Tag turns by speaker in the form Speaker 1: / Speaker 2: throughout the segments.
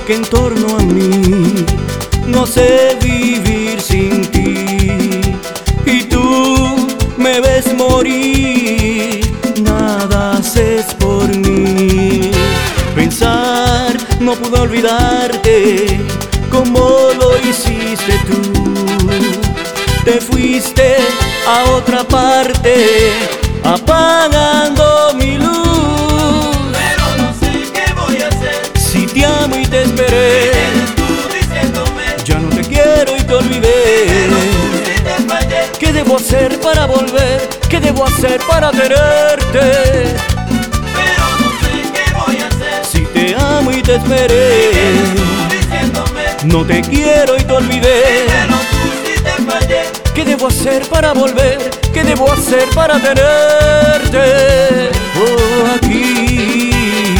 Speaker 1: que en torno a mí no sé vivir sin ti, y tú me ves morir, nada haces por mí. Pensar no pude olvidarte como lo hiciste tú. Te fuiste a otra parte, apagando mi luz.
Speaker 2: Pero no sé qué voy a hacer
Speaker 1: si te amo y te esperé.
Speaker 2: Eres tú diciéndome
Speaker 1: Ya no te quiero y te olvidé.
Speaker 2: pero tú sí te fallé.
Speaker 1: ¿Qué debo hacer para volver? ¿Qué debo hacer para tenerte?
Speaker 2: Pero no sé qué voy a hacer
Speaker 1: Si te amo y te esperé.
Speaker 2: Eres tú diciéndome
Speaker 1: No te quiero y te olvidé.
Speaker 2: pero tú sí te fallé.
Speaker 1: ¿Qué debo hacer para volver? ¿Qué debo hacer para tenerte? Oh, aquí.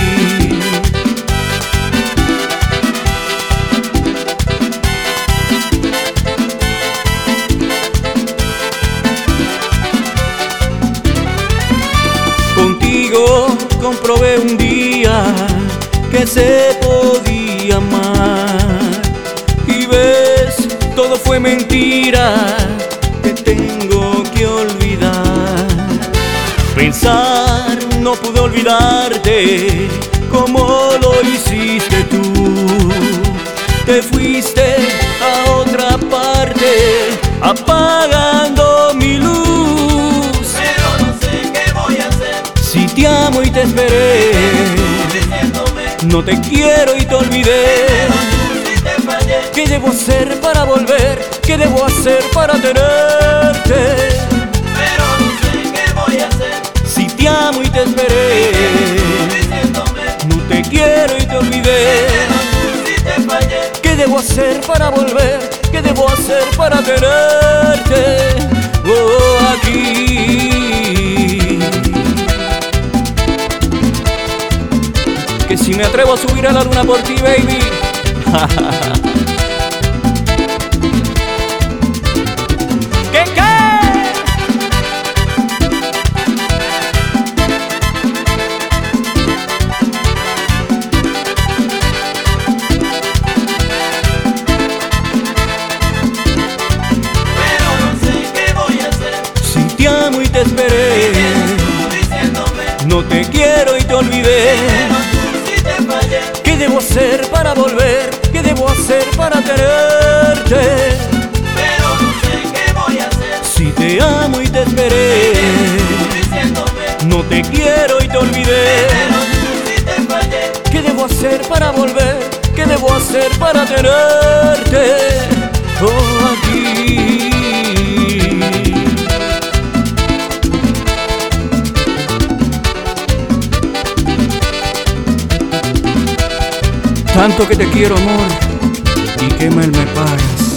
Speaker 1: Contigo comprobé un día que se podía amar, y ves, todo fue mentira, te tengo que olvidar. Pensar no pude olvidarte como lo hiciste tú. Te fuiste a otra parte, apagando mi luz.
Speaker 2: Pero no sé qué voy a hacer
Speaker 1: Si te amo y te esperé,
Speaker 2: tú diciéndome
Speaker 1: no te quiero y te olvidé.
Speaker 2: pero tú sí te fallé.
Speaker 1: ¿Qué debo hacer para volver? ¿Qué debo hacer para tenerte?
Speaker 2: Pero no sé qué voy a hacer
Speaker 1: Si te amo y te esperé,
Speaker 2: tú diciéndome
Speaker 1: no te quiero y te olvidé.
Speaker 2: pero tú sí te fallé.
Speaker 1: ¿Qué debo hacer para volver? ¿Qué debo hacer para tenerte? Oh, aquí. Que si me atrevo a subir a la luna por ti, baby. ¿Qué?
Speaker 2: Pero no sé qué voy a hacer
Speaker 1: Si te amo y te esperé,
Speaker 2: tú diciéndome
Speaker 1: no te quiero y te olvidé.
Speaker 2: pero tú sí te fallé.
Speaker 1: ¿Qué debo hacer para volver? ¿Qué debo hacer para tenerte?
Speaker 2: Pero no sé qué voy a hacer
Speaker 1: Si te amo y te esperé,
Speaker 2: tú diciéndome
Speaker 1: no te quiero y te olvidé.
Speaker 2: pero tú sí te fallé.
Speaker 1: ¿Qué debo hacer para volver? ¿Qué debo hacer para tenerte? Oh, aquí. Tanto que te quiero, amor, y qué mal me pagas.